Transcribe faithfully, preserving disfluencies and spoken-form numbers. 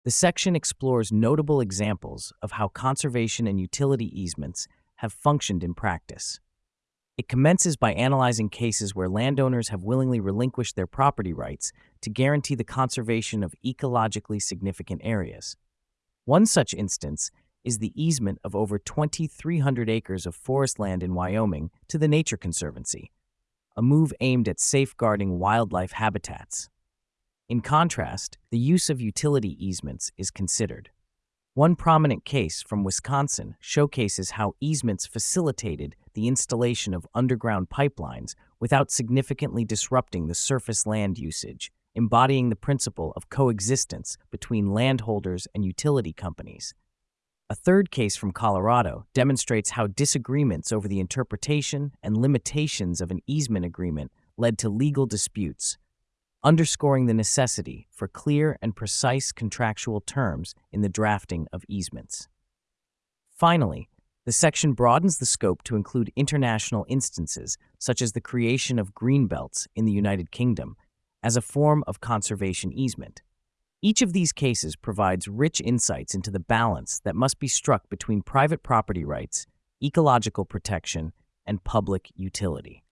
The section explores notable examples of how conservation and utility easements have functioned in practice. It commences by analyzing cases where landowners have willingly relinquished their property rights to guarantee the conservation of ecologically significant areas. One such instance is the easement of over twenty-three hundred acres of forest land in Wyoming to the Nature Conservancy, a move aimed at safeguarding wildlife habitats. In contrast, the use of utility easements is considered. One prominent case from Wisconsin showcases how easements facilitated the installation of underground pipelines without significantly disrupting the surface land usage, embodying the principle of coexistence between landholders and utility companies. A third case from Colorado demonstrates how disagreements over the interpretation and limitations of an easement agreement led to legal disputes, underscoring the necessity for clear and precise contractual terms in the drafting of easements. Finally, the section broadens the scope to include international instances, such as the creation of greenbelts in the United Kingdom, as a form of conservation easement. Each of these cases provides rich insights into the balance that must be struck between private property rights, ecological protection, and public utility.